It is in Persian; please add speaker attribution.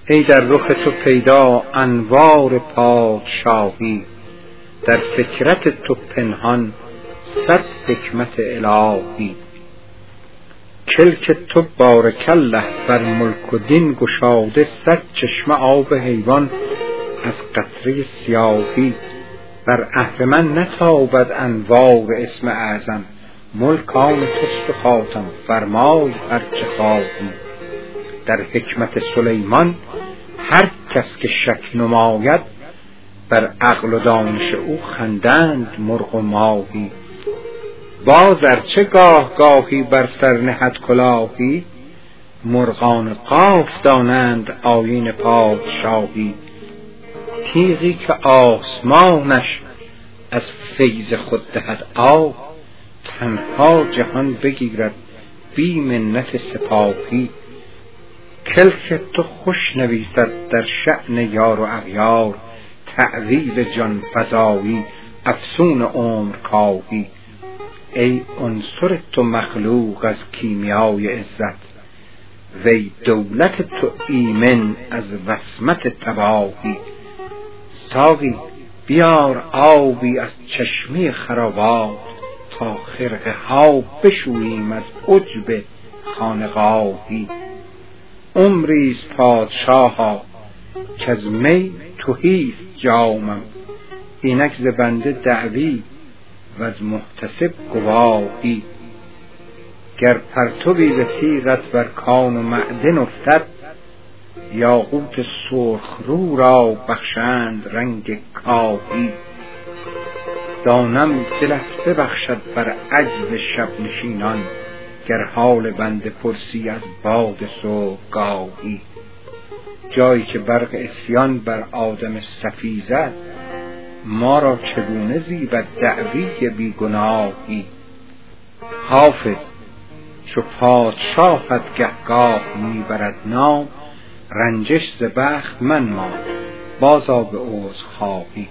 Speaker 1: ای در رخ تو پیدا انوار پادشاهی، در فکرت تو پنهان صد حکمت الهی. کلک تو بارک الله بر ملک و دین گشاده، صد چشمه آب حیوان از قطره سیاهی. بر اهرمن نتابد انوار اسم اعظم، ملک آن توست و خاتم فرمای هر چه خواهی. در حکمت سلیمان هر کس که شک نماید، بر عقل و دانش او خندند مرغ و ماهی. باز ارچه گاه گاهی بر سر نهد کلاهی، مرغان قاف دانند آیین پادشاهی. تیغی که آسمانش از فیض خود دهد آب، تنها جهان بگیرد بی منت سپاهی. کلک تو خوش نویسد در شأن یار و اغیار، تعویذ جان فزایی افسون عمر کاهی. ای عنصر تو مخلوق از کیمیای عزت، وی دولت تو ایمن از وسمت تباهی. ساقی بیار آبی از چشمه خرابات، تا خرقه ها بشوییم از عجب خانقاهی. عمریست پادشاها کز می تهیست جامم، اینک ز بنده دعوی و از محتسب گواهی. گر پرتوی ز تیغت بر کان و معدن افتد، یاقوت سرخ رو را بخشند رنگ کاهی. دانم دلت ببخشد بر عجز شب نشینان، گر حال بنده پرسی از باد صبحگاهی. جایی که برق عصیان بر آدم صفی زد، ما را چگونه زیبد دعوی بیگناهی. حافظ چو پادشاهت گهگاه میبرد نام، رنجش ز بخت منمای بازآ به عذرخواهی.